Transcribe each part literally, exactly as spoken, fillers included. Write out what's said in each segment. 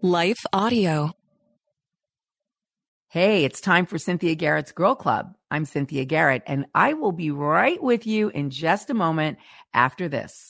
Life Audio. Hey, it's time for Cynthia Garrett's Girl Club. I'm Cynthia Garrett, and I will be right with you in just a moment after this.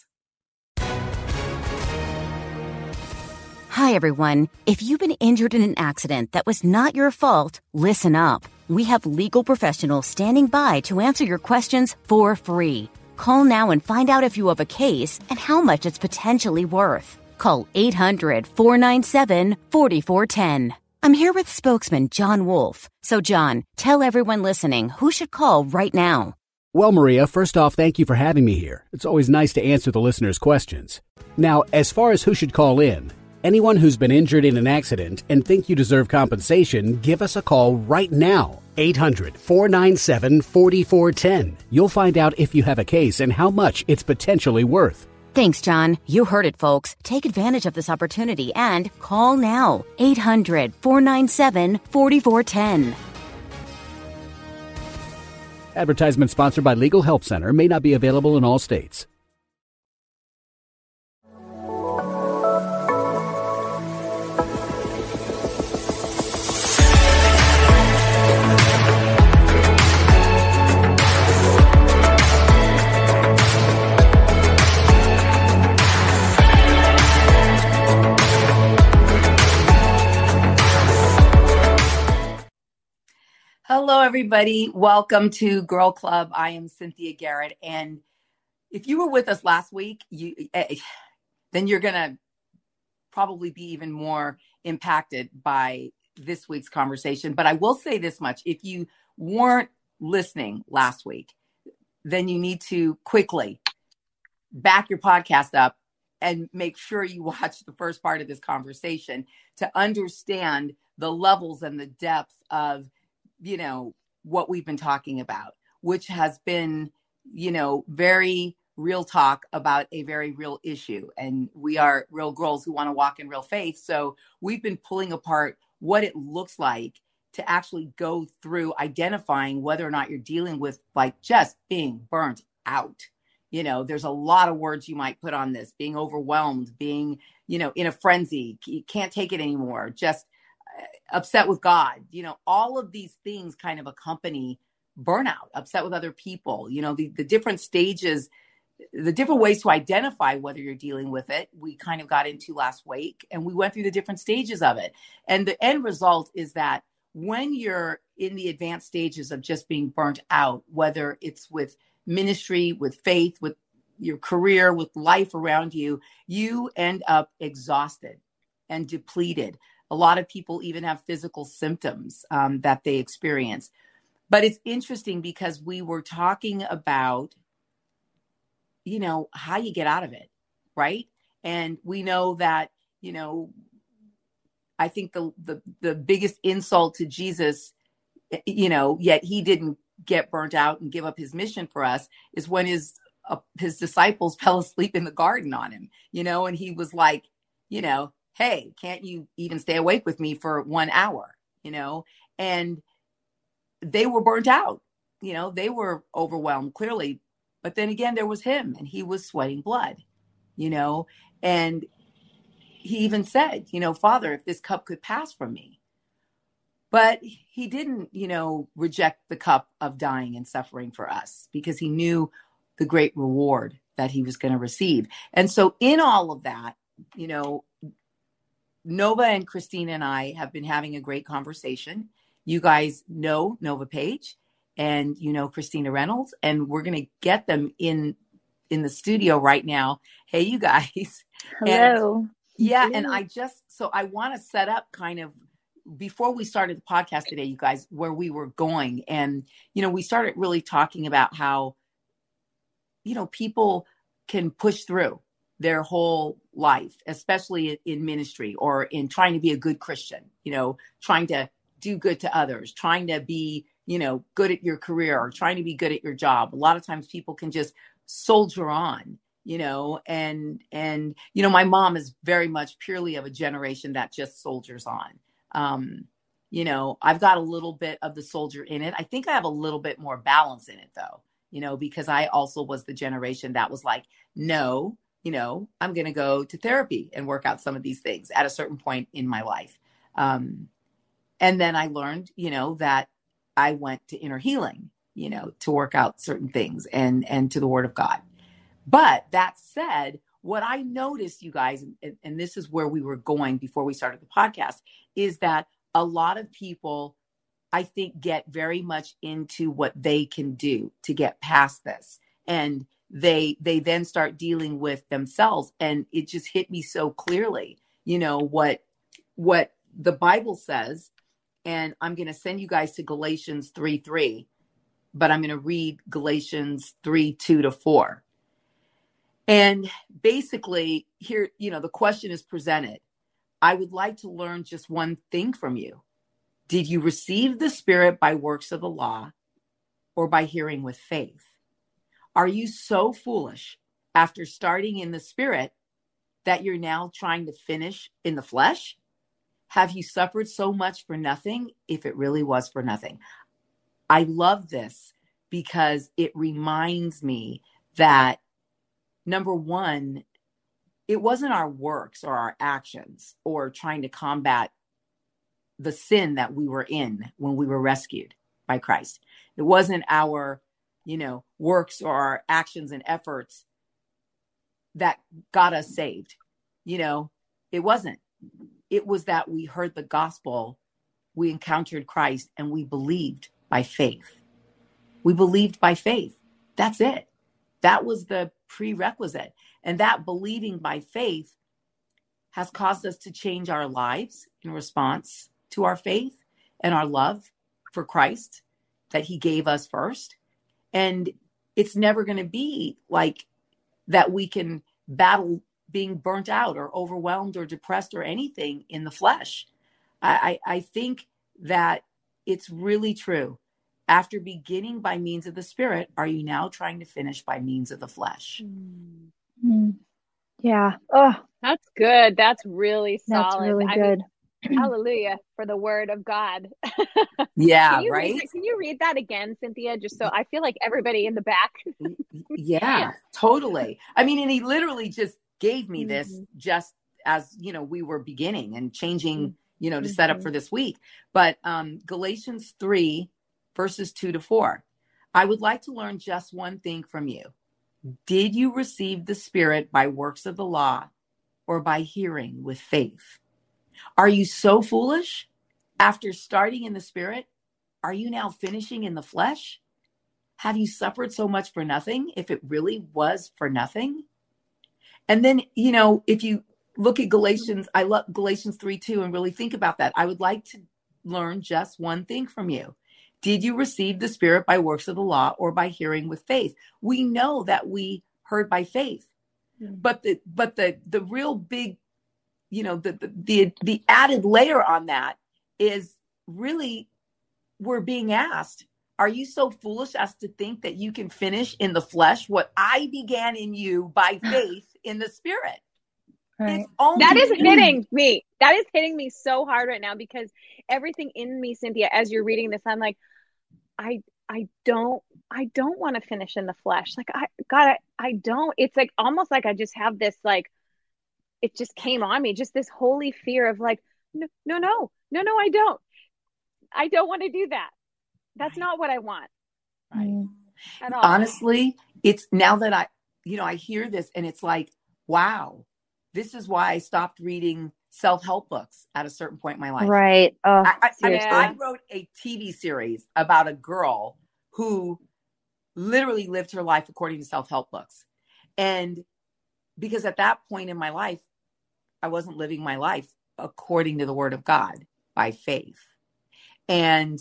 Hi, everyone. If you've been injured in an accident that was not your fault, listen up. We have legal professionals standing by to answer your questions for free. Call now and find out if you have a case and how much it's potentially worth. Call eight hundred, four nine seven, four four one zero. I'm here with spokesman John Wolf. So, John, tell everyone listening who should call right now. Well, Maria, first off, thank you for having me here. It's always nice to answer the listeners' questions. Now, as far as who should call in, anyone who's been injured in an accident and think you deserve compensation, give us a call right now. eight hundred, four nine seven, four four one zero. You'll find out if you have a case and how much it's potentially worth. Thanks, John. You heard it, folks. Take advantage of this opportunity and call now. eight hundred, four nine seven, four four one zero. Advertisement sponsored by Legal Help Center, may not be available in all states. Hello, everybody. Welcome to Girl Club. I am Cynthia Garrett. And if you were with us last week, you then you're going to probably be even more impacted by this week's conversation. But I will say this much. If you weren't listening last week, then you need to quickly back your podcast up and make sure you watch the first part of this conversation to understand the levels and the depth of you know, what we've been talking about, which has been, you know, very real talk about a very real issue. And we are real girls who want to walk in real faith. So we've been pulling apart what it looks like to actually go through identifying whether or not you're dealing with like just being burnt out. You know, there's a lot of words you might put on this: being overwhelmed, being, you know, in a frenzy, you can't take it anymore, just upset with God. You know, all of these things kind of accompany burnout, upset with other people, you know, the, the different stages, the different ways to identify whether you're dealing with it. We kind of got into last week and we went through the different stages of it. And the end result is that when you're in the advanced stages of just being burnt out, whether it's with ministry, with faith, with your career, with life around you, you end up exhausted and depleted. A lot of people even have physical symptoms um, that they experience. But it's interesting because we were talking about, you know, how you get out of it, right? And we know that, you know, I think the the, the biggest insult to Jesus, you know, yet he didn't get burnt out and give up his mission for us, is when his uh, his disciples fell asleep in the garden on him, you know, and he was like, you know, hey, can't you even stay awake with me for one hour, you know? And they were burnt out, you know, they were overwhelmed clearly. But then again, there was him and he was sweating blood, you know? And he even said, you know, Father, if this cup could pass from me. But he didn't, you know, reject the cup of dying and suffering for us because he knew the great reward that he was going to receive. And so in all of that, you know, Nova and Christine and I have been having a great conversation. You guys know Nova Page and you know Christina Reynolds, and we're going to get them in in the studio right now. Hey, you guys. Hello. And, yeah, Hello. and I just, so I want to set up kind of, before we started the podcast today, you guys, where we were going. And, you know, we started really talking about how, you know, people can push through their whole life, especially in ministry or in trying to be a good Christian, you know, trying to do good to others, trying to be, you know, good at your career or trying to be good at your job. A lot of times people can just soldier on, you know, and, and, you know, my mom is very much purely of a generation that just soldiers on. Um, you know, I've got a little bit of the soldier in it. I think I have a little bit more balance in it though, you know, because I also was the generation that was like, no, you know, I'm going to go to therapy and work out some of these things at a certain point in my life. Um, and then I learned, you know, that I went to inner healing, you know, to work out certain things and, and to the Word of God. But that said, what I noticed, you guys, and, and this is where we were going before we started the podcast, is that a lot of people, I think, get very much into what they can do to get past this. And they they then start dealing with themselves. And it just hit me so clearly, you know, what what the Bible says. And I'm going to send you guys to Galatians three three, but I'm going to read Galatians three two to four. And basically here, you know, the question is presented. I would like to learn just one thing from you. Did you receive the Spirit by works of the law or by hearing with faith? Are you so foolish after starting in the Spirit that you're now trying to finish in the flesh? Have you suffered so much for nothing if it really was for nothing? I love this because it reminds me that, number one, it wasn't our works or our actions or trying to combat the sin that we were in when we were rescued by Christ. It wasn't our, you know, works or our actions and efforts that got us saved. You know, it wasn't. It was that we heard the gospel, we encountered Christ, and we believed by faith. We believed by faith. That's it. That was the prerequisite. And that believing by faith has caused us to change our lives in response to our faith and our love for Christ that he gave us first. And it's never going to be like that we can battle being burnt out or overwhelmed or depressed or anything in the flesh. I, I, I think that it's really true. After beginning by means of the Spirit, are you now trying to finish by means of the flesh? Mm-hmm. Yeah. Oh, that's good. That's really solid. That's really I good. Mean, hallelujah for the word of God. Yeah, can you right? Read that, can you read that again, Cynthia? Just so I feel like everybody in the back. Yeah, totally. I mean, and he literally just gave me this mm-hmm. just as, you know, we were beginning and changing, you know, to mm-hmm. set up for this week. But um, Galatians three, verses two to four. I would like to learn just one thing from you. Did you receive the Spirit by works of the law or by hearing with faith? Are you so foolish? After starting in the Spirit, are you now finishing in the flesh? Have you suffered so much for nothing if it really was for nothing? And then, you know, if you look at Galatians, I love Galatians three two and really think about that. I would like to learn just one thing from you. Did you receive the Spirit by works of the law or by hearing with faith? We know that we heard by faith, mm-hmm. but the but the the real big, you know, the, the the the added layer on that is really we're being asked, are you so foolish as to think that you can finish in the flesh what I began in you by faith in the Spirit? Right. It's only that is hitting me. That is hitting me so hard right now because everything in me, Cynthia, as you're reading this, I'm like, I I don't I don't want to finish in the flesh. Like I God, I, I don't. It's like almost like I just have this like it just came on me, just this holy fear of like, no, no, no, no, no, I don't. I don't want to do that. That's right. not what I want. Right. At all. Honestly, it's now that I, you know, I hear this and it's like, wow, this is why I stopped reading self-help books at a certain point in my life. Right. Oh, I, I, yeah. I wrote a T V series about a girl who literally lived her life according to self-help books. And because at that point in my life, I wasn't living my life according to the Word of God by faith. And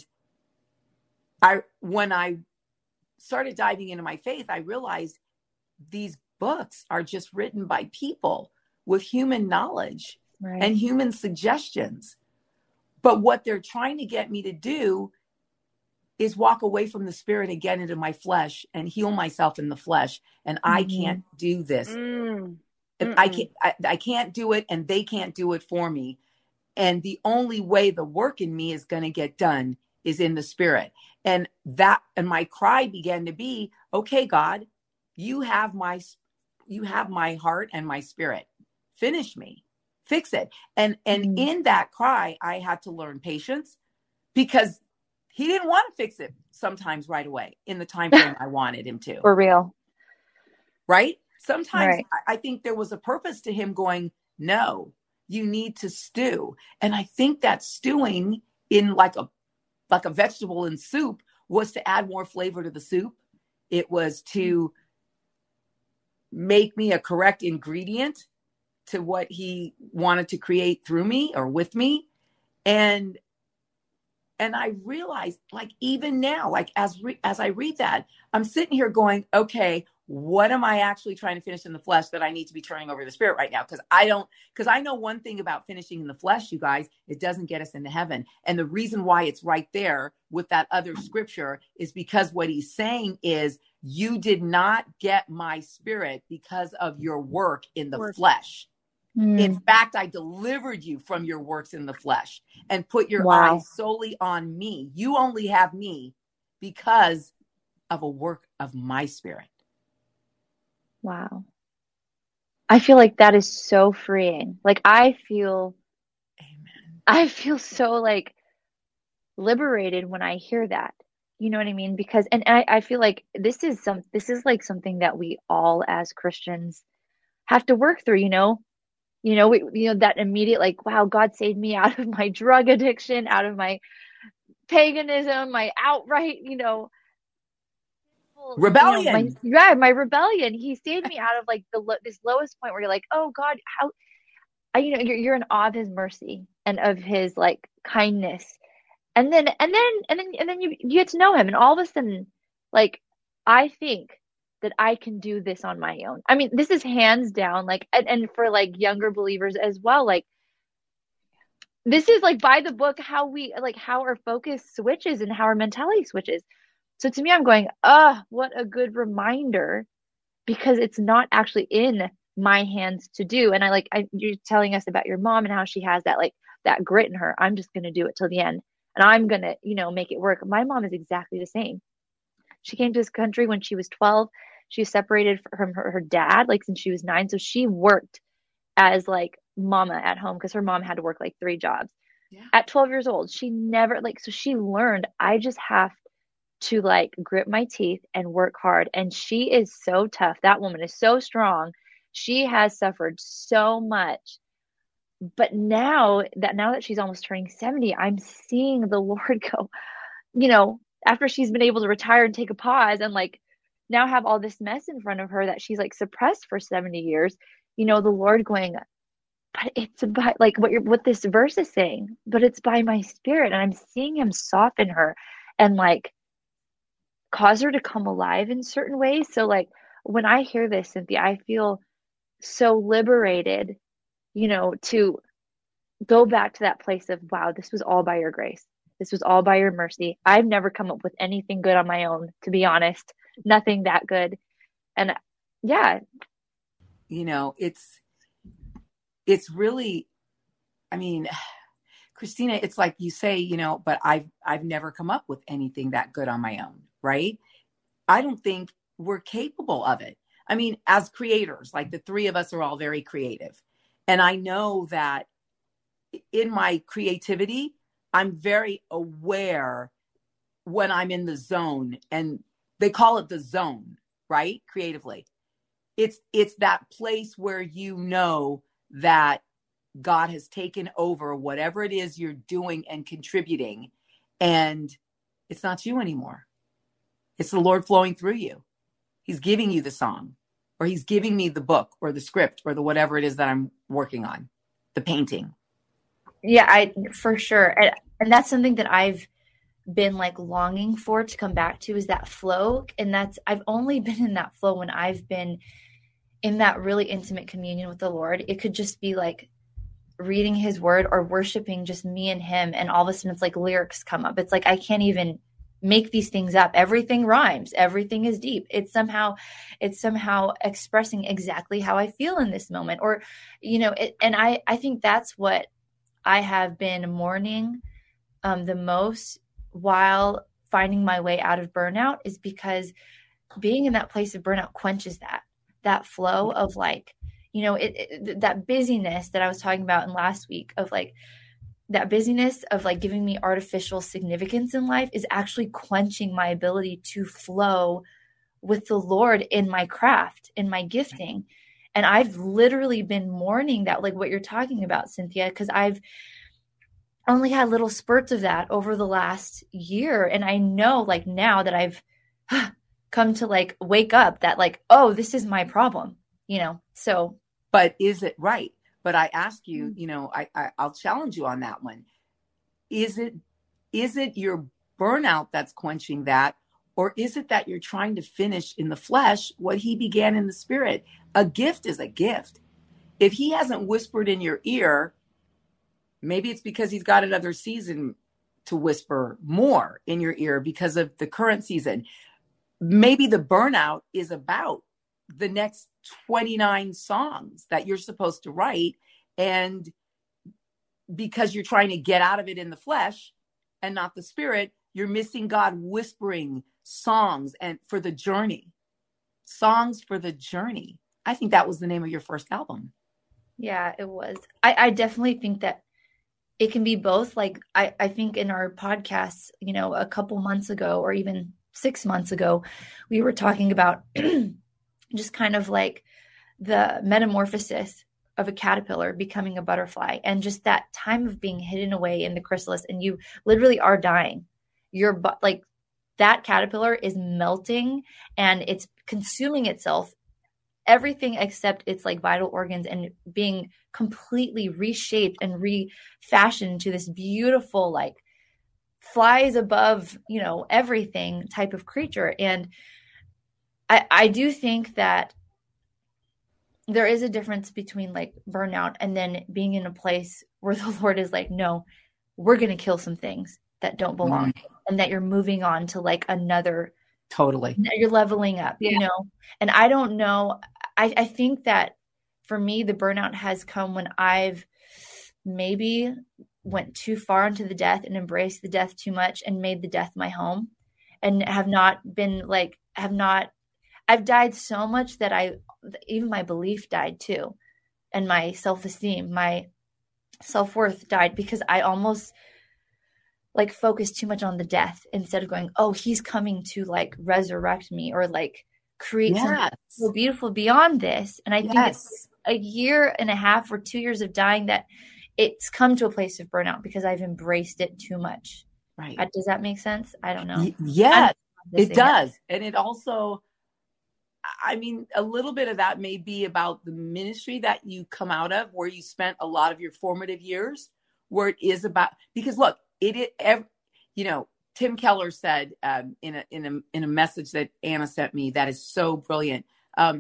I, when I started diving into my faith, I realized these books are just written by people with human knowledge right. and human suggestions. But what they're trying to get me to do is walk away from the Spirit and get into my flesh and heal myself in the flesh. And mm-hmm. I can't do this. Mm. I can't, I, I can't do it and they can't do it for me. And the only way the work in me is going to get done is in the Spirit. And that, and my cry began to be, okay, God, you have my, you have my heart and my spirit. Finish me, fix it. And, and Mm. in that cry, I had to learn patience because he didn't want to fix it sometimes right away in the time frame I wanted him to. For real. Right? Sometimes Right. I, I think there was a purpose to him going, no, you need to stew. And I think that stewing in like a, like a vegetable in soup was to add more flavor to the soup. It was to make me a correct ingredient to what he wanted to create through me or with me. And, and I realized, like, even now, like as, re- as I read that, I'm sitting here going, okay, what am I actually trying to finish in the flesh that I need to be turning over to the spirit right now? Because I don't, because I know one thing about finishing in the flesh, you guys, it doesn't get us into heaven. And the reason why it's right there with that other scripture is because what he's saying is, you did not get my spirit because of your work in the Work. flesh. Mm. In fact, I delivered you from your works in the flesh and put your Wow. eyes solely on me. You only have me because of a work of my spirit. Wow. I feel like that is so freeing. Like I feel, Amen. I feel so like liberated when I hear that. You know what I mean? Because, and I, I feel like this is some, this is like something that we all as Christians have to work through, you know? You know, we, you know, that immediate, like, wow, God saved me out of my drug addiction, out of my paganism, my outright, you know, Rebellion. You know, my, yeah, my rebellion. He saved me out of like the lo- this lowest point where you're like, oh God, how, I, you know, you're you're in awe of His mercy and of His like kindness, and then and then and then and then you you get to know Him, and all of a sudden, like, I think that I can do this on my own. I mean, this is hands down, like, and, and for like younger believers as well, like. This is like by the book how we like how our focus switches and how our mentality switches. So to me, I'm going, ah, oh, what a good reminder, because it's not actually in my hands to do. And I like, I, you're telling us about your mom and how she has that, like that grit in her. I'm just going to do it till the end and I'm going to, you know, make it work. My mom is exactly the same. She came to this country when she was twelve. She was separated from her, her dad, like since she was nine. So she worked as like mama at home because her mom had to work like three jobs. Yeah. At twelve years old, she never like, so she learned, I just have to like grit my teeth and work hard. And she is so tough. That woman is so strong. She has suffered so much. But now that now that she's almost turning seventy, I'm seeing the Lord go, you know, after she's been able to retire and take a pause and like now have all this mess in front of her that she's like suppressed for seventy years, you know, the Lord going, but it's about like what you're what this verse is saying, but it's by my spirit. And I'm seeing Him soften her and like cause her to come alive in certain ways. So like when I hear this, Cynthia, I feel so liberated, you know, to go back to that place of, wow, this was all by your grace. This was all by your mercy. I've never come up with anything good on my own, to be honest, nothing that good. And yeah. You know, it's, it's really, I mean, Christina, it's like you say, you know, but I've, I've never come up with anything that good on my own. Right. I don't think we're capable of it. I mean, as creators, like the three of us are all very creative. And I know that in my creativity, I'm very aware when I'm in the zone, and they call it the zone, right? Creatively. It's, it's that place where you know that God has taken over whatever it is you're doing and contributing, and it's not you anymore. It's the Lord flowing through you. He's giving you the song, or He's giving me the book or the script or the whatever it is that I'm working on, the painting. Yeah, I for sure. And, and that's something that I've been like longing for to come back to, is that flow. And that's, I've only been in that flow when I've been in that really intimate communion with the Lord. It could just be like reading His word or worshiping just me and Him. And all of a sudden it's like lyrics come up. It's like, I can't even make these things up. Everything rhymes. Everything is deep. It's somehow, it's somehow expressing exactly how I feel in this moment, or, you know, it, and I, I think that's what I have been mourning um, the most while finding my way out of burnout, is because being in that place of burnout quenches that. that flow of like, you know, it, it that busyness that I was talking about in last week of like that busyness of like giving me artificial significance in life is actually quenching my ability to flow with the Lord in my craft, in my gifting. And I've literally been mourning that, like what you're talking about, Cynthia, because I've only had little spurts of that over the last year. And I know like now that I've come to like wake up that like, oh, this is my problem, you know? So, but is it right? But I ask you, you know, I, I I'll challenge you on that one. Is it, is it your burnout that's quenching that? Or is it that you're trying to finish in the flesh what he began in the spirit? A gift is a gift. If he hasn't whispered in your ear, maybe it's because he's got another season to whisper more in your ear because of the current season. Maybe the burnout is about the next twenty-nine songs that you're supposed to write. And because you're trying to get out of it in the flesh and not the spirit, you're missing God whispering songs and for the journey, songs for the journey. I think that was the name of your first album. Yeah, it was. I, I definitely think that it can be both. Like I, I think in our podcasts, you know, a couple months ago or even six months ago, we were talking about just kind of like the metamorphosis of a caterpillar becoming a butterfly and just that time of being hidden away in the chrysalis and you literally are dying. You're but like that caterpillar is melting and it's consuming itself, everything except its like vital organs, and being completely reshaped and refashioned into this beautiful, like flies above, you know, everything type of creature. And I, I do think that there is a difference between like burnout and then being in a place where the Lord is like, no, we're going to kill some things that don't belong, mm-hmm. and that you're moving on to like another, totally, you're leveling up, yeah. you know? And I don't know. I, I think that for me, the burnout has come when I've maybe went too far into the death and embraced the death too much and made the death my home and have not been like, have not, I've died so much that I, even my belief died too. And my self-esteem, my self-worth died because I almost like focused too much on the death instead of going, oh, he's coming to like resurrect me or like create yes. something so beautiful beyond this. And I yes. think it's a year and a half or two years of dying that it's come to a place of burnout because I've embraced it too much. Right. Uh, does that make sense? I don't know. Y- yes, it does. It. And it also, I mean, a little bit of that may be about the ministry that you come out of, where you spent a lot of your formative years, where it is about, because look, it, it you know, Tim Keller said um, in a in a in a message that Anna sent me that is so brilliant. Um,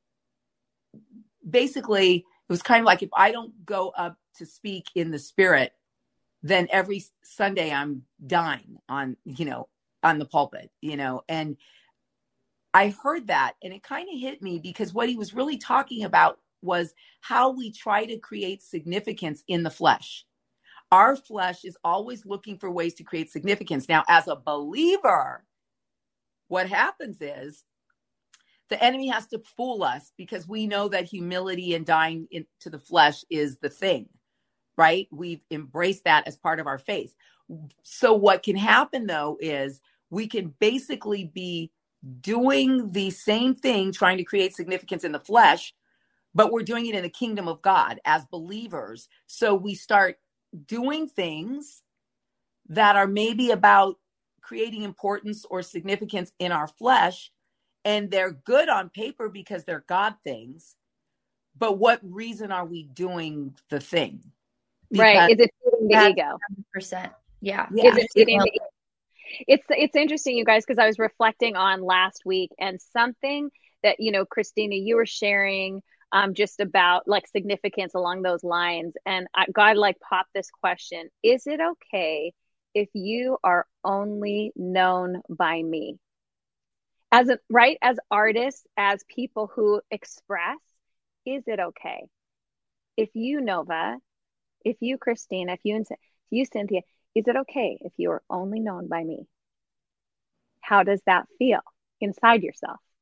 basically, it was kind of like, if I don't go up to speak in the spirit, then every Sunday I'm dying on, you know, on the pulpit, you know. And I heard that and it kind of hit me, because what he was really talking about was how we try to create significance in the flesh. Our flesh is always looking for ways to create significance. Now, as a believer, what happens is the enemy has to fool us, because we know that humility and dying into the flesh is the thing, right? We've embraced that as part of our faith. So what can happen, though, is we can basically be doing the same thing, trying to create significance in the flesh, but we're doing it in the kingdom of God as believers. So we start doing things that are maybe about creating importance or significance in our flesh, and they're good on paper because they're God things. But what reason are we doing the thing? Because right. Is it feeding the ego? one hundred percent. Yeah. yeah. Is it feeding the ego? It's, it's interesting, you guys, because I was reflecting on last week, and something that, you know, Christina, you were sharing um, just about like significance along those lines. And I, God like popped this question: is it okay if you are only known by me? As a, right, as artists, as people who express, is it okay if you, Nova, if you, Christina, if you, if you, Cynthia, is it okay if you are only known by me? How does that feel inside yourself?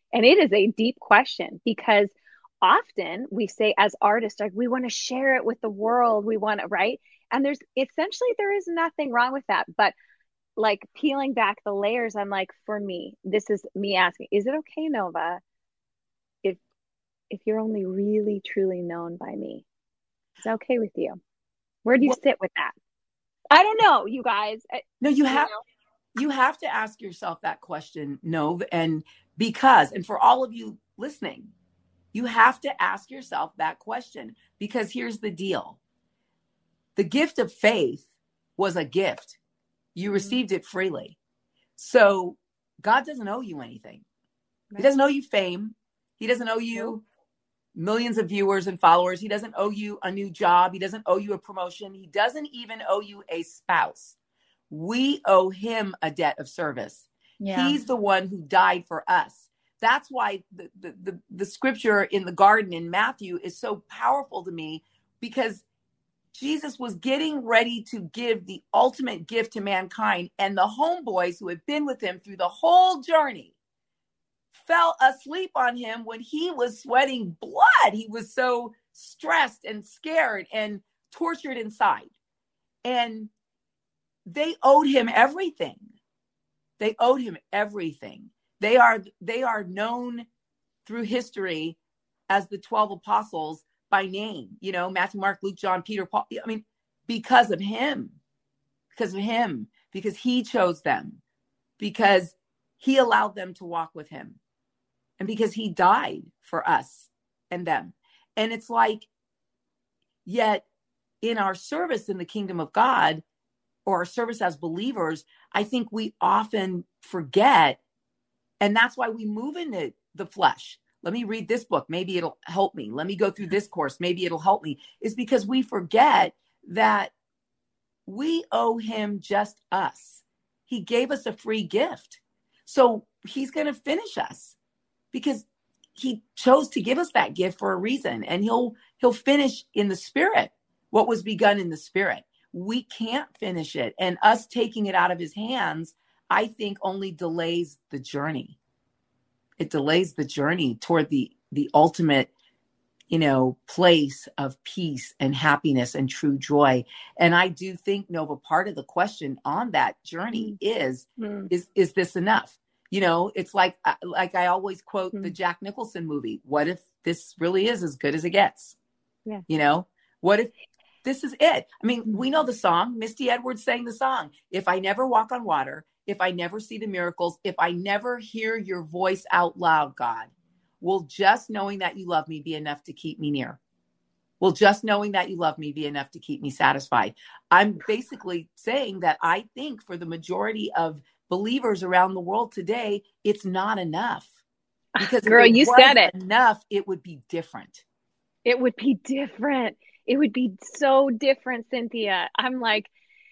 And it is a deep question, because often we say as artists, like, we want to share it with the world. We want to, right? And there's essentially, there is nothing wrong with that. But like peeling back the layers, I'm like, for me, this is me asking, is it okay, Nova, if if you're only really truly known by me? Is that okay with you? Where do you well, sit with that? I don't know, you guys. No, you have you, know? you have to ask yourself that question, Nova, and because, and for all of you listening, you have to ask yourself that question, because here's the deal. The gift of faith was a gift. You received it freely. So God doesn't owe you anything. Right. He doesn't owe you fame. He doesn't owe you nope. millions of viewers and followers. He doesn't owe you a new job. He doesn't owe you a promotion. He doesn't even owe you a spouse. We owe him a debt of service. Yeah. He's the one who died for us. That's why the, the, the, the scripture in the garden in Matthew is so powerful to me, because Jesus was getting ready to give the ultimate gift to mankind, and the homeboys who had been with him through the whole journey fell asleep on him when he was sweating blood. He was so stressed and scared and tortured inside. And they owed him everything. They owed him everything. They are, they are known through history as the twelve apostles by name, you know, Matthew, Mark, Luke, John, Peter, Paul. I mean, because of him, because of him, because he chose them, because he allowed them to walk with him, and because he died for us and them. And it's like, yet in our service in the kingdom of God, or our service as believers, I think we often forget. And that's why we move into the flesh. Let me read this book. Maybe it'll help me. Let me go through this course. Maybe it'll help me. Is because we forget that we owe him just us. He gave us a free gift. So he's going to finish us, because he chose to give us that gift for a reason. And he'll, he'll finish in the spirit what was begun in the spirit. We can't finish it. And us taking it out of his hands, I think, only delays the journey. It delays the journey toward the, the ultimate, you know, place of peace and happiness and true joy. And I do think, Nova, part of the question on that journey is, mm. is, is this enough? You know, it's like, like I always quote mm. the Jack Nicholson movie. What if this really is as good as it gets? Yeah. You know, what if this is it? I mean, we know the song. Misty Edwards sang the song. If I never walk on water, if I never see the miracles, if I never hear your voice out loud, God, will just knowing that you love me be enough to keep me near? Will just knowing that you love me be enough to keep me satisfied? I'm basically saying that I think for the majority of believers around the world today, it's not enough. Because girl, if it you said it enough, it would be different. It would be different. It would be so different, Cynthia. I'm like,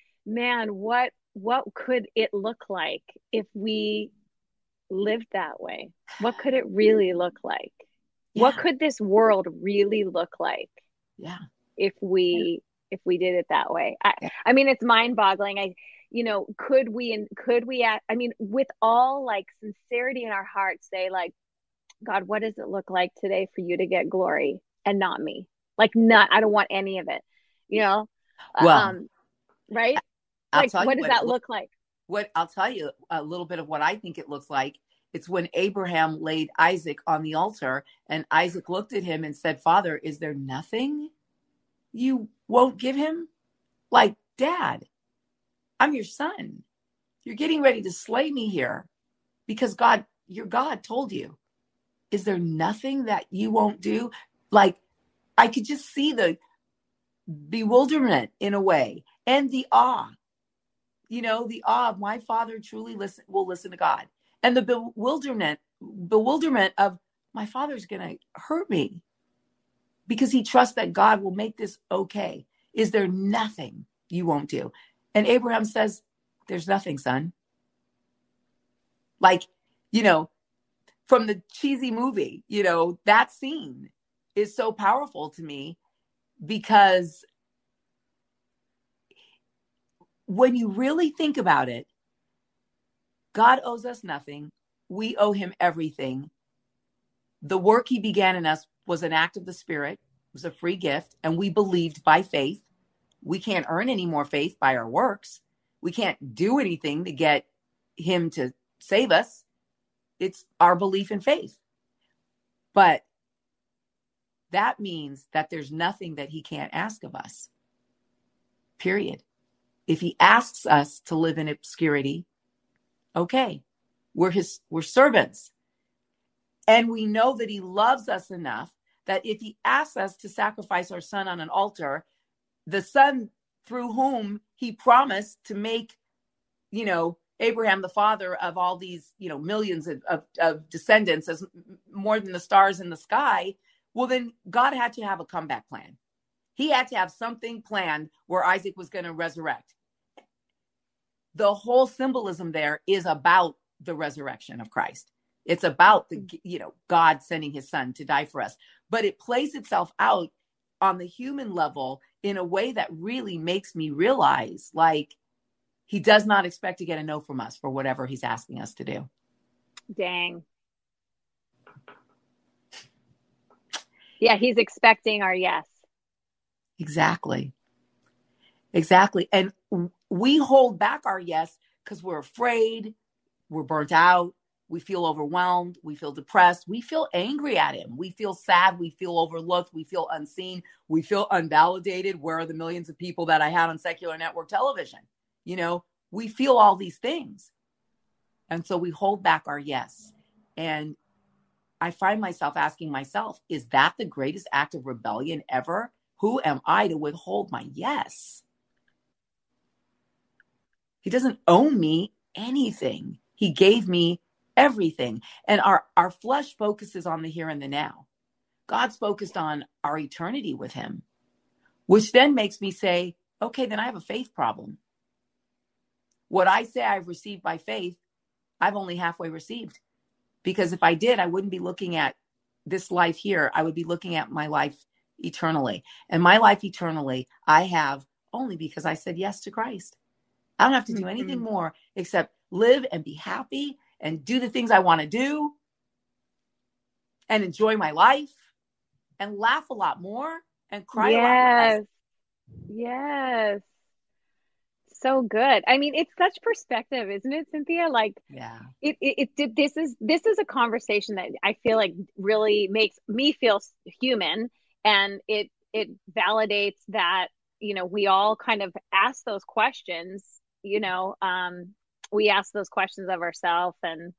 man, what what could it look like if we lived that way? What could it really look like? Yeah. What could this world really look like? Yeah. If we yeah. if we did it that way. I, yeah. I mean, it's mind-boggling. I you know, could we and could we act, I mean, with all like sincerity in our hearts, say like, God, what does it look like today for you to get glory and not me? Like, not, I don't want any of it, you know? Well, um, right? I'll like, tell what you does what that look, look like? What I'll tell you a little bit of what I think it looks like. It's when Abraham laid Isaac on the altar, and Isaac looked at him and said, Father, is there nothing you won't give him? Like, Dad, I'm your son. You're getting ready to slay me here because God, your God told you. Is there nothing that you won't do? Like, I could just see the bewilderment in a way, and the awe, you know, the awe of my Father truly listen, will listen to God. And the bewilderment, bewilderment of my Father's going to hurt me because he trusts that God will make this okay. Is there nothing you won't do? And Abraham says, there's nothing, son. Like, you know, from the cheesy movie, you know, that scene is so powerful to me because when you really think about it, God owes us nothing. We owe him everything. The work he began in us was an act of the Spirit. It was a free gift. And we believed by faith. We can't earn any more faith by our works. We can't do anything to get him to save us. It's our belief in faith. But that means that there's nothing that he can't ask of us. Period. If he asks us to live in obscurity, okay, we're his, we're servants. And we know that he loves us enough that if he asks us to sacrifice our son on an altar, the son through whom he promised to make, you know, Abraham the father of all these, you know, millions of, of, of descendants, as more than the stars in the sky, well, then God had to have a comeback plan. He had to have something planned where Isaac was going to resurrect. The whole symbolism there is about the resurrection of Christ. It's about the, you know, God sending his son to die for us. But it plays itself out on the human level in a way that really makes me realize, like, he does not expect to get a no from us for whatever he's asking us to do. Dang. Yeah, he's expecting our yes. Exactly. Exactly. And we hold back our yes because we're afraid, we're burnt out, we feel overwhelmed, we feel depressed, we feel angry at him, we feel sad, we feel overlooked, we feel unseen, we feel unvalidated. Where are the millions of people that I had on secular network television? You know, we feel all these things. And so we hold back our yes. And I find myself asking myself, is that the greatest act of rebellion ever? Who am I to withhold my yes? He doesn't owe me anything. He gave me everything. And our, our flesh focuses on the here and the now. God's focused on our eternity with him, which then makes me say, okay, then I have a faith problem. What I say I've received by faith, I've only halfway received. Because if I did, I wouldn't be looking at this life here. I would be looking at my life eternally. And my life eternally, I have only because I said yes to Christ. I don't have to do anything mm-hmm. more except live and be happy and do the things I want to do and enjoy my life and laugh a lot more and cry yes. a lot less. Yes. So good. I mean, it's such perspective, isn't it, Cynthia? Like, yeah, it, it, it, this is, this is a conversation that I feel like really makes me feel human. And it, it validates that, you know, we all kind of ask those questions, you know, um, we ask those questions of ourselves, and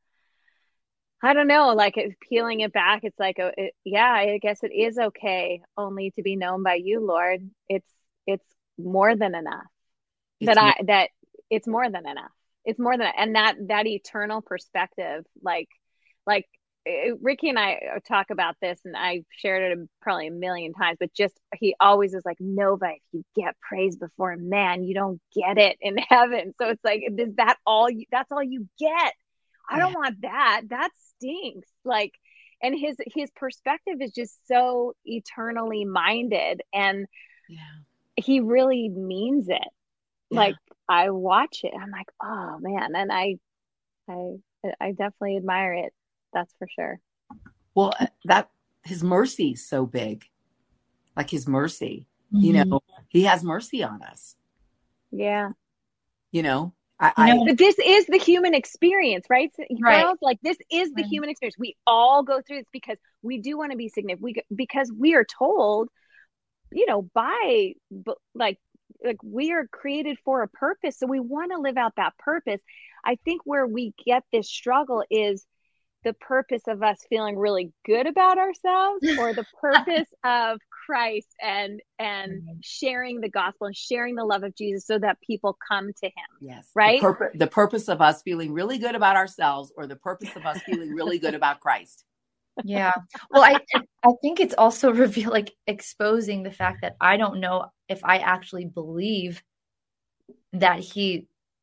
I don't know, like it, peeling it back. It's like, a, it, yeah, I guess it is okay only to be known by you, Lord. It's, it's more than enough. That I, that it's more than enough. It's more than, and that, that eternal perspective, like, like Ricky and I talk about this, and I've shared it probably a million times, but just, he always is like, Nova, if you get praise before man, you don't get it in heaven. So it's like, is that all you, that's all you get? I don't yeah. want that. That stinks. Like, and his, his perspective is just so eternally minded, and yeah. he really means it. Yeah. Like, I watch it, I'm like, oh man. And I, I, I definitely admire it. That's for sure. Well, that his mercy is so big, like his mercy, mm-hmm. you know, he has mercy on us. Yeah. You know, I, I but this is the human experience, right? Right. Girls, like this is the right. human experience. We all go through this because we do want to be significant. We, because we are told, you know, by like, like we are created for a purpose. So we want to live out that purpose. I think where we get this struggle is the purpose of us feeling really good about ourselves, or the purpose of Christ and, and mm-hmm. sharing the gospel and sharing the love of Jesus so that people come to him. Yes. Right. The, purpo- the purpose of us feeling really good about ourselves, or the purpose of us feeling really good about Christ. Yeah. Well, I I think it's also reveal like exposing the fact that I don't know if I actually believe that he,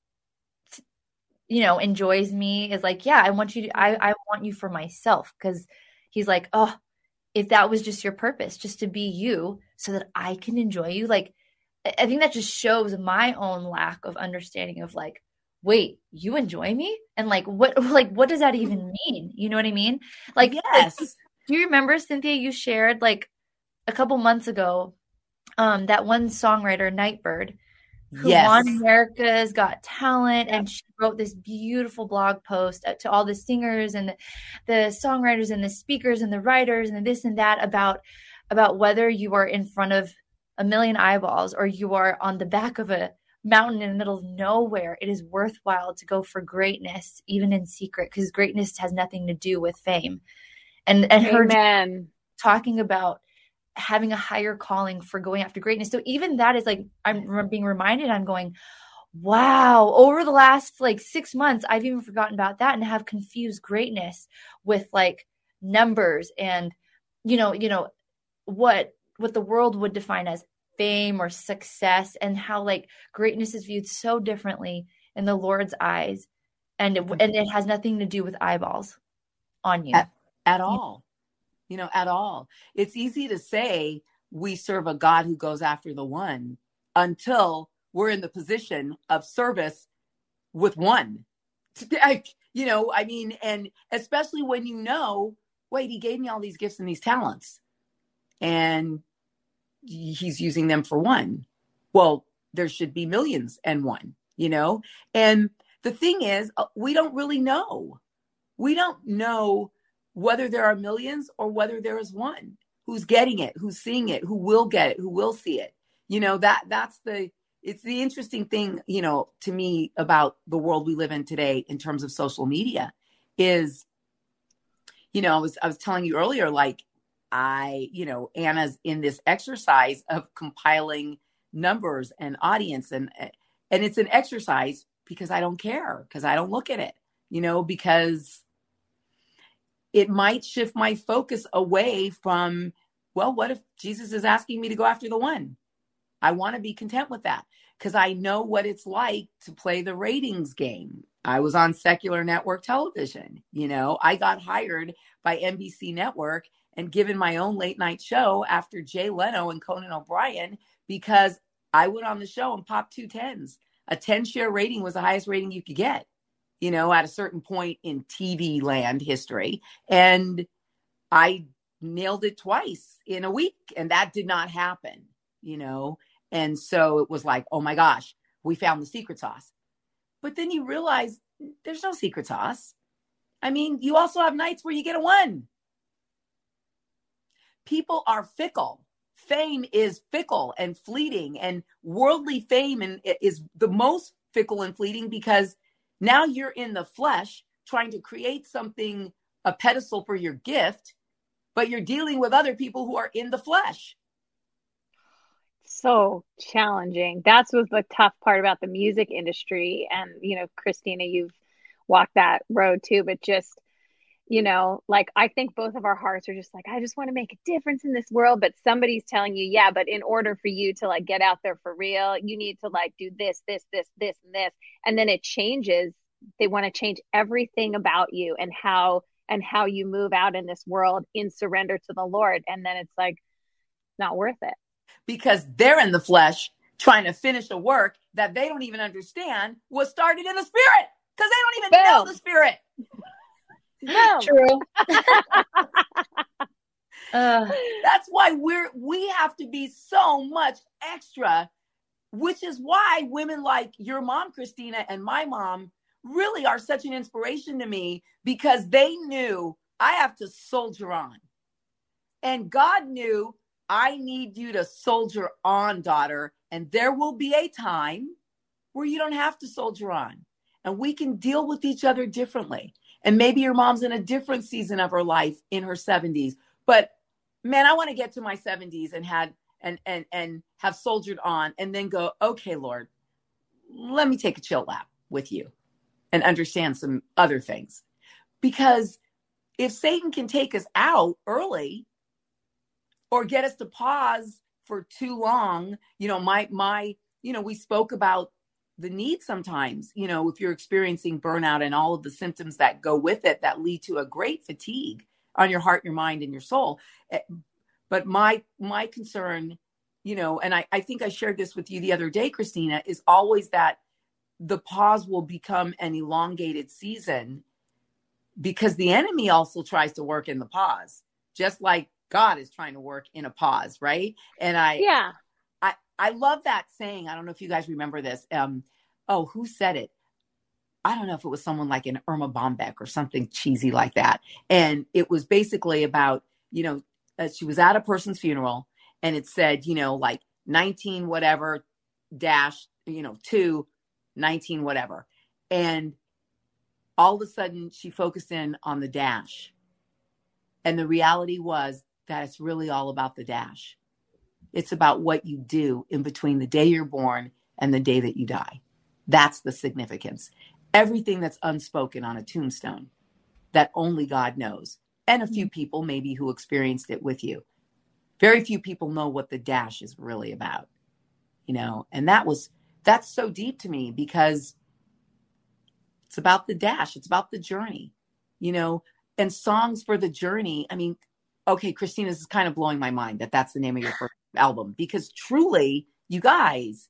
you know, enjoys me, is like, yeah, I want you to, I, I want you for myself. Cause he's like, oh, if that was just your purpose, just to be you so that I can enjoy you. Like, I think that just shows my own lack of understanding of like, wait, you enjoy me? And like, what, like, what does that even mean? You know what I mean? Like, yes. Do you remember, Cynthia, you shared like a couple months ago, um, that one songwriter, Nightbird, who Yes. won America's Got Talent, Yep. and she wrote this beautiful blog post to all the singers and the, the songwriters and the speakers and the writers and this and that about about whether you are in front of a million eyeballs or you are on the back of a mountain in the middle of nowhere. It is worthwhile to go for greatness, even in secret, because greatness has nothing to do with fame. And and her Amen. talking about having a higher calling for going after greatness. So even that is like, I'm being reminded, I'm going, wow, over the last like six months, I've even forgotten about that and have confused greatness with like numbers and, you know, you know, what, what the world would define as fame or success, and how like greatness is viewed so differently in the Lord's eyes. And it, and it has nothing to do with eyeballs on you. At, at all. You know, at all. It's easy to say we serve a God who goes after the one until we're in the position of service with one. You know, I mean, and especially when you know, wait, he gave me all these gifts and these talents, and he's using them for one. Well, there should be millions and one, you know? And the thing is, we don't really know. We don't know whether there are millions or whether there is one who's getting it, who's seeing it, who will get it, who will see it. You know, that that's the, it's the interesting thing, you know, to me about the world we live in today in terms of social media is, you know, I was, I was telling you earlier, like I, you know, Anna's in this exercise of compiling numbers and audience, and, and it's an exercise because I don't care, because I don't look at it, you know, because it might shift my focus away from, well, what if Jesus is asking me to go after the one? I want to be content with that because I know what it's like to play the ratings game. I was on secular network television. You know, I got hired by N B C Network and given my own late night show after Jay Leno and Conan O'Brien because I went on the show and popped two tens. A ten share rating was the highest rating you could get, you know, at a certain point in T V land history. And I nailed it twice in a week, and that did not happen, you know? And so it was like, oh my gosh, we found the secret sauce. But then you realize there's no secret sauce. I mean, you also have nights where you get a one. People are fickle. Fame is fickle and fleeting, and worldly fame and is the most fickle and fleeting because now you're in the flesh trying to create something, a pedestal for your gift, but you're dealing with other people who are in the flesh. So challenging. That's was the tough part about the music industry. And, you know, Christina, you've walked that road too, but just, you know, like, I think both of our hearts are just like, I just want to make a difference in this world. But somebody's telling you, yeah, but in order for you to like get out there for real, you need to like do this, this, this, this, and this. And then it changes. They want to change everything about you and how, and how you move out in this world in surrender to the Lord. And then it's like, not worth it. Because they're in the flesh trying to finish a work that they don't even understand was started in the spirit. Because they don't even Boom. know the spirit. No. True. uh, That's why we're we have to be so much extra, which is why women like your mom, Christina, and my mom really are such an inspiration to me, because they knew I have to soldier on. And God knew, I need you to soldier on, daughter. And there will be a time where you don't have to soldier on. And we can deal with each other differently. And maybe your mom's in a different season of her life in her seventies. But man, I want to get to my seventies and had and and and have soldiered on and then go, okay, Lord, let me take a chill lap with you and understand some other things. Because if Satan can take us out early or get us to pause for too long, you know, my my, you know, we spoke about the need sometimes, you know, if you're experiencing burnout and all of the symptoms that go with it that lead to a great fatigue on your heart, your mind, and your soul. But my my concern, you know, and I, I think I shared this with you the other day, Christina, is always that the pause will become an elongated season, because the enemy also tries to work in the pause just like God is trying to work in a pause, right? And I, yeah, I, I love that saying. I don't know if you guys remember this. Um, oh, who said it? I don't know if it was someone like an Irma Bombeck or something cheesy like that. And it was basically about, you know, uh, she was at a person's funeral and it said, you know, like nineteen whatever dash, you know, two, nineteen whatever. And all of a sudden she focused in on the dash. And the reality was that it's really all about the dash. It's about what you do in between the day you're born and the day that you die. That's the significance. Everything that's unspoken on a tombstone that only God knows. And a few people maybe who experienced it with you. Very few people know what the dash is really about, you know, and that was, that's so deep to me because it's about the dash. It's about the journey, you know, and songs for the journey. I mean, okay, Christina, this is kind of blowing my mind that that's the name of your first album, because truly, you guys,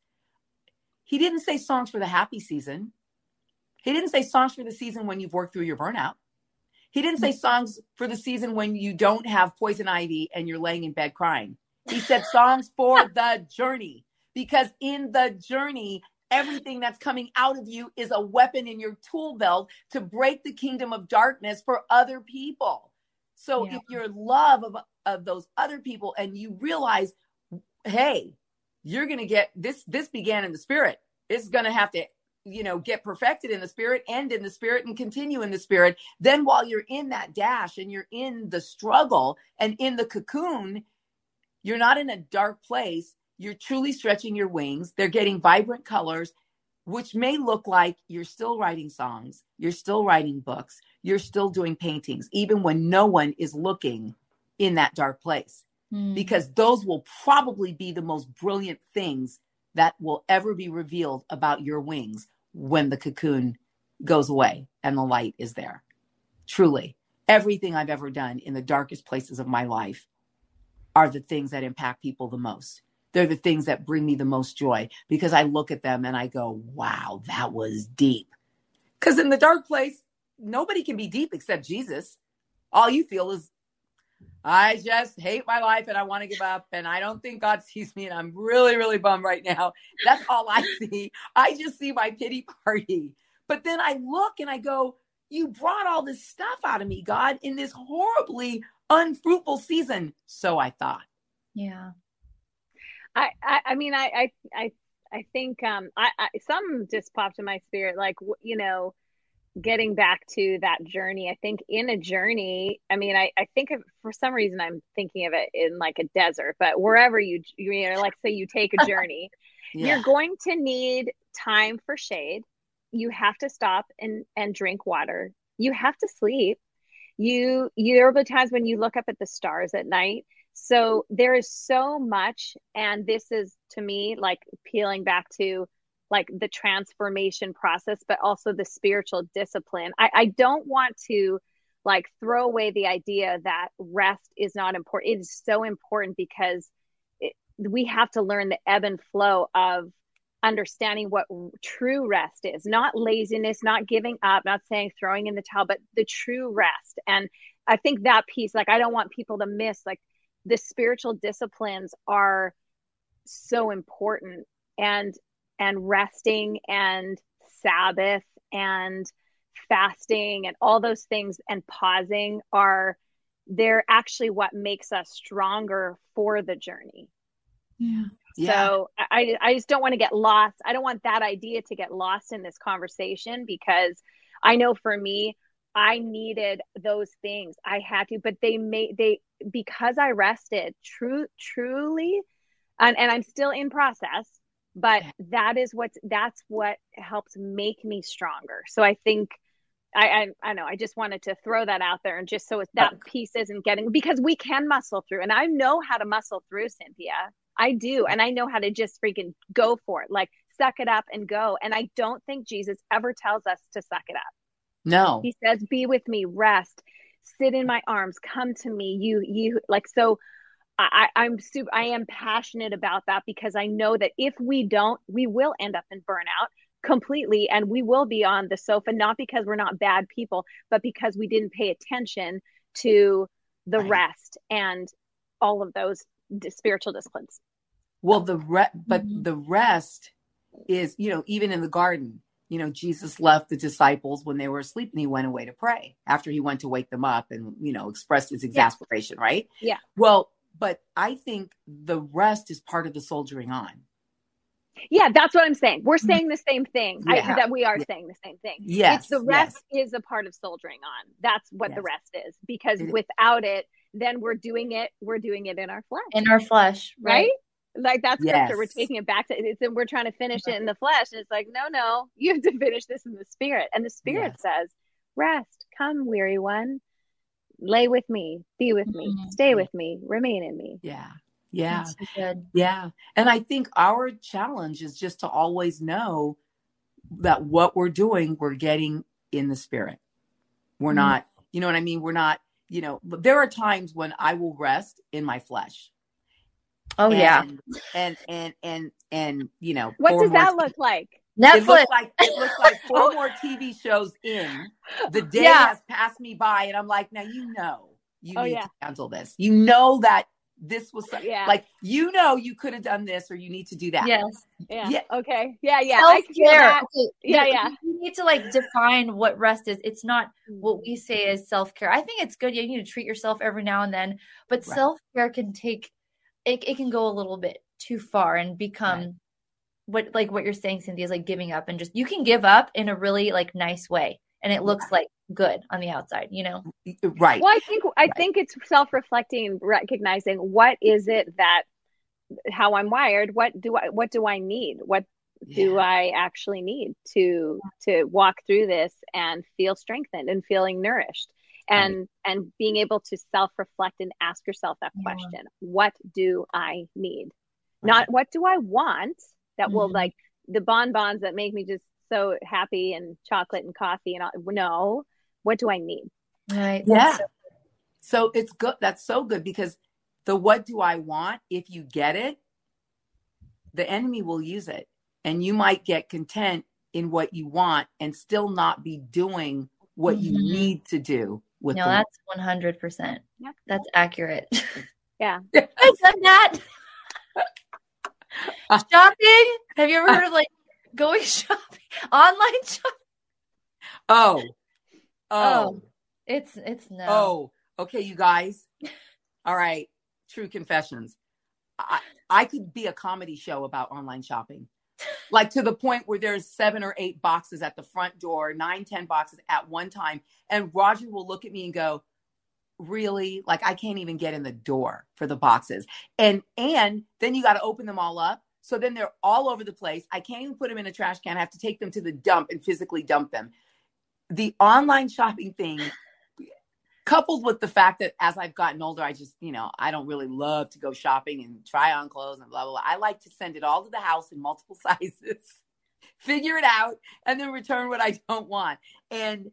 he didn't say songs for the happy season. He didn't say songs for the season when you've worked through your burnout. He didn't say songs for the season when you don't have poison ivy and you're laying in bed crying. He said songs for the journey, because in the journey, everything that's coming out of you is a weapon in your tool belt to break the kingdom of darkness for other people. So yeah. if your love of, of those other people and you realize, hey, you're going to get this, this began in the spirit. It's going to have to, you know, get perfected in the spirit, end in the spirit, and continue in the spirit. Then while you're in that dash and you're in the struggle and in the cocoon, you're not in a dark place. You're truly stretching your wings. They're getting vibrant colors, which may look like you're still writing songs. You're still writing books. You're still doing paintings, even when no one is looking in that dark place, mm. because those will probably be the most brilliant things that will ever be revealed about your wings when the cocoon goes away and the light is there. Truly, everything I've ever done in the darkest places of my life are the things that impact people the most. They're the things that bring me the most joy, because I look at them and I go, wow, that was deep. Because in the dark place, nobody can be deep except Jesus. All you feel is, I just hate my life and I want to give up and I don't think God sees me and I'm really, really bummed right now. That's all I see. I just see my pity party. But then I look and I go, you brought all this stuff out of me, God, in this horribly unfruitful season. So I thought. Yeah. I, I, I mean, I, I, I, I think um, I, I, some just popped in my spirit, like, you know, getting back to that journey. I think in a journey, I mean, I, I think of, for some reason, I'm thinking of it in like a desert, but wherever you, you know, like say you take a journey, yeah. you're going to need time for shade. You have to stop and, and drink water. You have to sleep. You, you, there will be times when you look up at the stars at night. So there is so much. And this is, to me, like peeling back to like the transformation process, but also the spiritual discipline. I, I don't want to like throw away the idea that rest is not important. It is so important, because it, we have to learn the ebb and flow of understanding what true rest is, not laziness, not giving up, not saying throwing in the towel, but the true rest. And I think that piece, like, I don't want people to miss, like, the spiritual disciplines are so important, and and resting and Sabbath and fasting and all those things and pausing are, they're actually what makes us stronger for the journey. Yeah. So yeah. I, I just don't want to get lost. I don't want that idea to get lost in this conversation, because I know for me, I needed those things. I had to, but they made, they, because I rested true, truly, and, and I'm still in process, but that is what's, that's what helps make me stronger. So I think, I, I, I know, I just wanted to throw that out there, and just so that piece isn't getting, because we can muscle through, and I know how to muscle through, Cynthia. I do. And I know how to just freaking go for it, like suck it up and go. And I don't think Jesus ever tells us to suck it up. No. He says, be with me, rest, sit in my arms, come to me. You, you like, so I, I'm super, I am passionate about that, because I know that if we don't, we will end up in burnout completely. And we will be on the sofa, not because we're not bad people, but because we didn't pay attention to the Right. rest and all of those d- spiritual disciplines. Well, the re- but Mhm. the rest is, you know, even in the garden, you know, Jesus left the disciples when they were asleep and he went away to pray after he went to wake them up and, you know, expressed his exasperation, right? Yeah. Well, but I think the rest is part of the soldiering on. Yeah, that's what I'm saying. We're saying the same thing. I, Yeah. that we are Yeah. saying the same thing. Yes, It's the rest is a part of soldiering on. That's what the Yes. rest is. Because It is. without it, then we're doing it, we're doing it in our flesh. In our flesh, right? right? Like that scripture, Yes. we're taking it back to it's and we're trying to finish it in the flesh. And it's like, no, no, you have to finish this in the spirit. And the spirit Yes. says, rest, come, weary one, lay with me, be with me, Mhm. stay with me, remain in me. Yeah. Yeah. That's so good. Yeah. And I think our challenge is just to always know that what we're doing, we're getting in the spirit. We're Mhm. not, you know what I mean? We're not, you know, but there are times when I will rest in my flesh. Oh and, yeah. And, and, and, and, you know, What four does more that t- look like? It Netflix. looks like, it looks like four Oh. more T V shows in. The day Yeah. has passed me by and I'm like, now, you know, you Oh, need yeah. to handle this. You know that this was so- Yeah. like, you know, you could have done this or you need to do that. Yes. Yeah. Yeah. Okay. Yeah. Yeah. I can feel Self-care. that. Okay, Yeah, there- yeah. You need to like define what rest is. It's not what we say is self-care. I think it's good. You need to treat yourself every now and then, but Right. self-care can take it, it can go a little bit too far and become Right. what like what you're saying, Cynthia, is like giving up and just you can give up in a really like nice way and it looks like good on the outside, you know? Right. Well, I think I Right. think it's self-reflecting, recognizing what is it that how I'm wired. What do I what do I need? What do Yeah. I actually need to to walk through this and feel strengthened and feeling nourished? And and being able to self-reflect and ask yourself that Yeah. question. What do I need? Right. Not what do I want that will Mhm. like the bonbons that make me just so happy and chocolate and coffee and all. No, what do I need? Right. Yeah. That's so- So it's good. That's so good because the what do I want? If you get it, the enemy will use it. And you might get content in what you want and still not be doing what you Mhm. need to do with no, the that's one hundred percent. Yeah. That's accurate. Yeah. I've done that. Shopping? Have you ever heard of like going shopping? Online shopping? Oh. Oh. Oh. It's it's no. Oh. Okay, you guys. All right. True confessions. I, I could be a comedy show about online shopping. Like to the point where there's seven or eight boxes at the front door, nine, ten boxes at one time. And Roger will look at me and go, really? Like I can't even get in the door for the boxes. And, and then you got to open them all up. So then they're all over the place. I can't even put them in a trash can. I have to take them to the dump and physically dump them. The online shopping thing, coupled with the fact that as I've gotten older, I just, you know, I don't really love to go shopping and try on clothes and blah, blah, blah. I like to send it all to the house in multiple sizes, figure it out, and then return what I don't want. And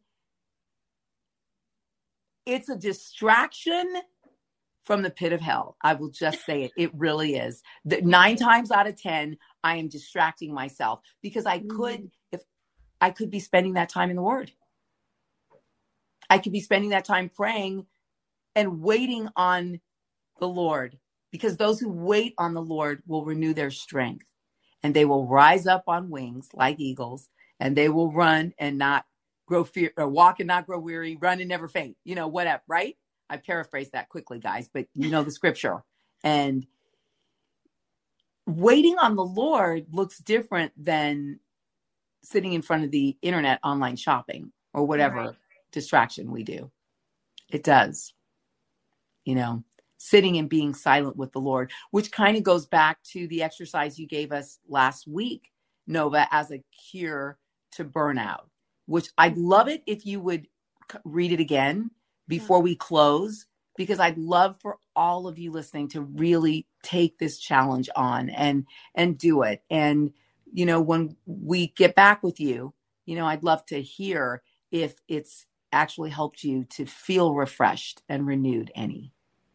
it's a distraction from the pit of hell. I will just say it. It really is. The, nine times out of ten, I am distracting myself because I could, if I could be spending that time in the Word. I could be spending that time praying and waiting on the Lord, because those who wait on the Lord will renew their strength and they will rise up on wings like eagles and they will run and not grow fear or walk and not grow weary, run and never faint, you know, whatever. Right. I paraphrased that quickly, guys, but you know, the scripture. And waiting on the Lord looks different than sitting in front of the internet, online shopping or whatever. Right. Distraction we do. It does, you know, sitting and being silent with the Lord, which kind of goes back to the exercise you gave us last week, Nova, as a cure to burnout, which I'd love it if you would read it again before we close, because I'd love for all of you listening to really take this challenge on and, and do it. And, you know, when we get back with you, you know, I'd love to hear if it's actually helped you to feel refreshed and renewed any.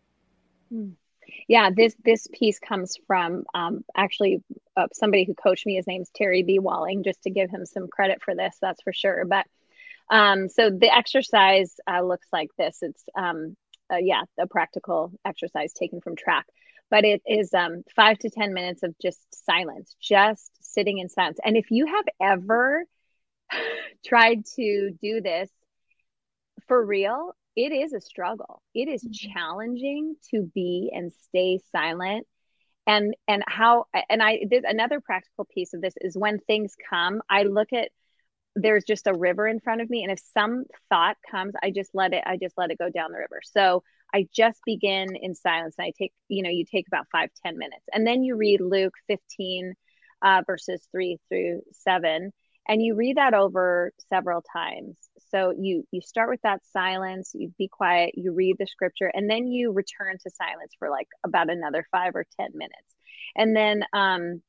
Yeah, this this piece comes from um, actually uh, somebody who coached me. His name's Terry B. Walling, just to give him some credit for this, that's for sure. But um, so the exercise uh, looks like this. It's um, uh, yeah, a practical exercise taken from track. But it is um, five to ten minutes of just silence, just sitting in silence. And if you have ever tried to do this for real, it is a struggle. It is mm-hmm. challenging to be and stay silent. And and how and I did another practical piece of this is when things come, I look at there's just a river in front of me, and if some thought comes, I just let it I just let it go down the river. So I just begin in silence, and I take you know you take about five ten minutes, and then you read Luke fifteen uh, verses three through seven, and you read that over several times. So you you start with that silence, you be quiet, you read the scripture, and then you return to silence for like about another five or ten minutes. And then um,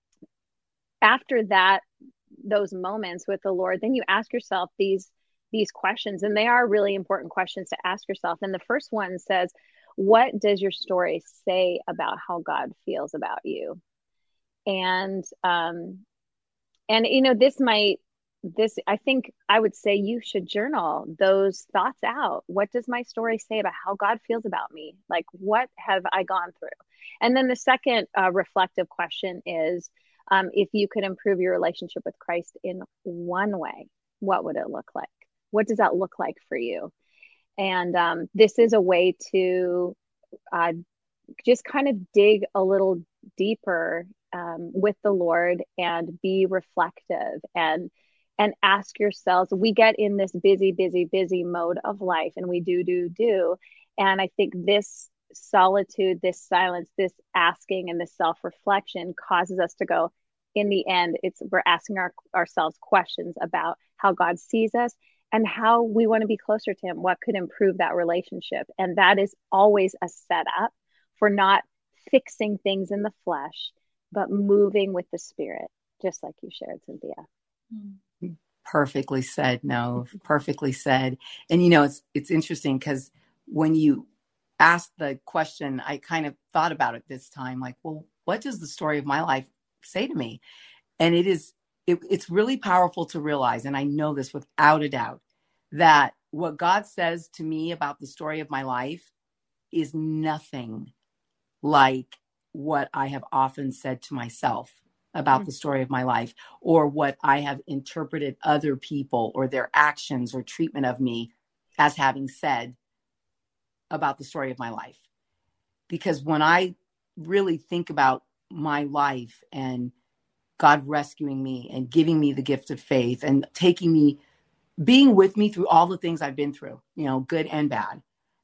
after that, those moments with the Lord, then you ask yourself these these questions, and they are really important questions to ask yourself. And the first one says, what does your story say about how God feels about you? And um, and you know, this might this, I think I would say you should journal those thoughts out. What does my story say about how God feels about me? Like, what have I gone through? And then the second uh, reflective question is, um, if you could improve your relationship with Christ in one way, what would it look like? What does that look like for you? And um, this is a way to uh, just kind of dig a little deeper um, with the Lord and be reflective and and ask yourselves. We get in this busy, busy, busy mode of life, and we do, do, do. And I think this solitude, this silence, this asking and this self-reflection causes us to go, in the end, it's we're asking our, ourselves questions about how God sees us and how we want to be closer to him, what could improve that relationship. And that is always a setup for not fixing things in the flesh, but moving with the Spirit, just like you shared, Cynthia. Perfectly said. No, perfectly said. And, you know, it's, it's interesting because when you asked the question, I kind of thought about it this time, like, well, what does the story of my life say to me? And it is, it, it's really powerful to realize, and I know this without a doubt, that what God says to me about the story of my life is nothing like what I have often said to myself about mm-hmm. the story of my life, or what I have interpreted other people or their actions or treatment of me as having said about the story of my life. Because when I really think about my life and God rescuing me and giving me the gift of faith and taking me, being with me through all the things I've been through, you know, good and bad.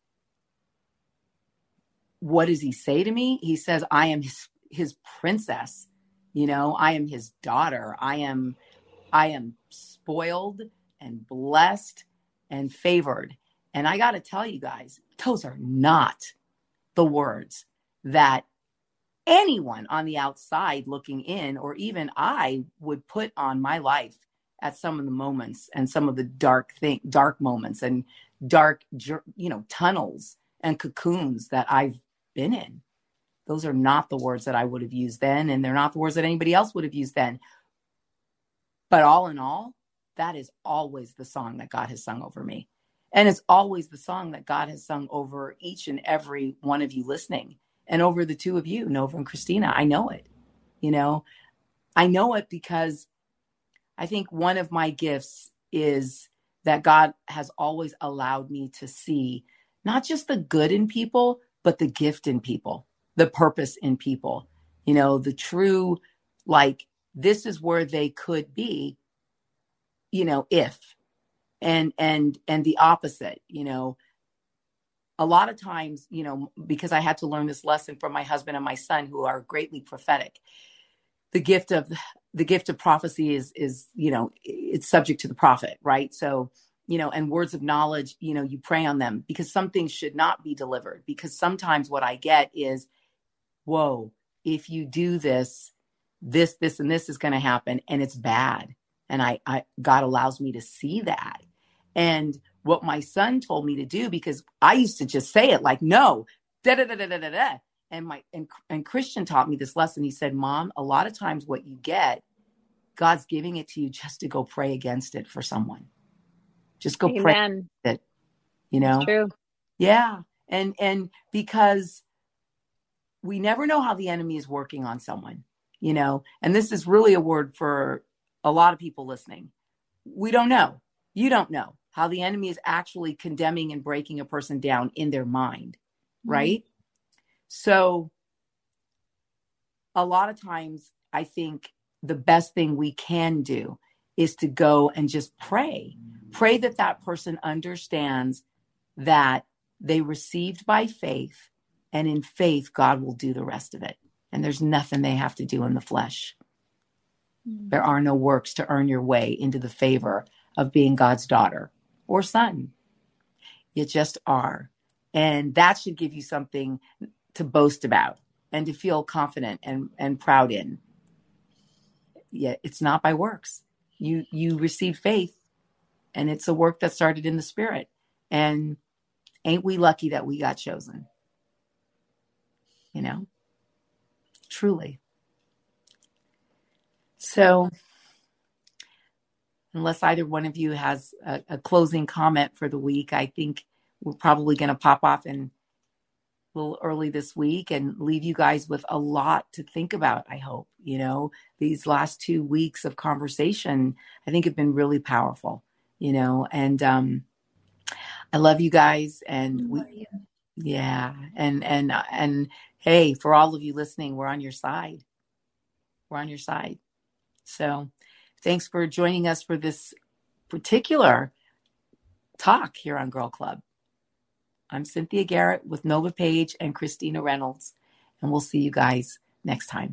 What does he say to me? He says, I am his, his princess. You know, I am his daughter. I am, I am spoiled and blessed and favored. And I got to tell you guys, those are not the words that anyone on the outside looking in, or even I, would put on my life at some of the moments and some of the dark thing, dark moments and dark, you know, tunnels and cocoons that I've been in. Those are not the words that I would have used then, and they're not the words that anybody else would have used then. But all in all, that is always the song that God has sung over me. And it's always the song that God has sung over each and every one of you listening, and over the two of you, Nova and Christina. I know it. You know, I know it because I think one of my gifts is that God has always allowed me to see not just the good in people, but the gift in people, the purpose in people, you know, the true, like, this is where they could be, you know, if, and, and, and the opposite, you know, a lot of times, you know, because I had to learn this lesson from my husband and my son, who are greatly prophetic. The gift of the gift of prophecy is, is, you know, it's subject to the prophet, right? So, you know, and words of knowledge, you know, you pray on them because some things should not be delivered. Because sometimes what I get is, whoa, if you do this, this, this, and this is going to happen, and it's bad. And I, I, God allows me to see that. And what my son told me to do, because I used to just say it like, no, da da da da da da da. And my and, and Christian taught me this lesson. He said, Mom, a lot of times what you get, God's giving it to you just to go pray against it for someone. Just go Amen. pray against it. You know? That's true. Yeah. And, and because we never know how the enemy is working on someone, you know, and this is really a word for a lot of people listening. We don't know. You don't know how the enemy is actually condemning and breaking a person down in their mind, right? Mm-hmm. So a lot of times I think the best thing we can do is to go and just pray. Pray that that person understands that they received by faith, and in faith, God will do the rest of it. And there's nothing they have to do in the flesh. Mm-hmm. There are no works to earn your way into the favor of being God's daughter or son. You just are. And that should give you something to boast about and to feel confident and, and proud in. Yeah, it's not by works. You you receive faith, and it's a work that started in the spirit. And ain't we lucky that we got chosen? You know, truly. So unless either one of you has a, a closing comment for the week, I think we're probably going to pop off in a little early this week and leave you guys with a lot to think about. I hope, you know, these last two weeks of conversation, I think have been really powerful, you know, and um, I love you guys. And we, you. yeah. And, and, and hey, for all of you listening, we're on your side. We're on your side. So thanks for joining us for this particular talk here on Girl Club. I'm Cynthia Garrett with Nova Page and Christina Reynolds, and we'll see you guys next time.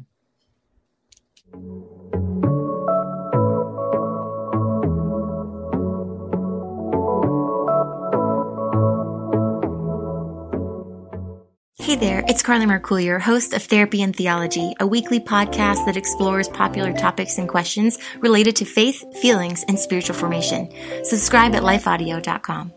Hey there, it's Carly Mercourier, host of Therapy and Theology, a weekly podcast that explores popular topics and questions related to faith, feelings, and spiritual formation. Subscribe at life audio dot com.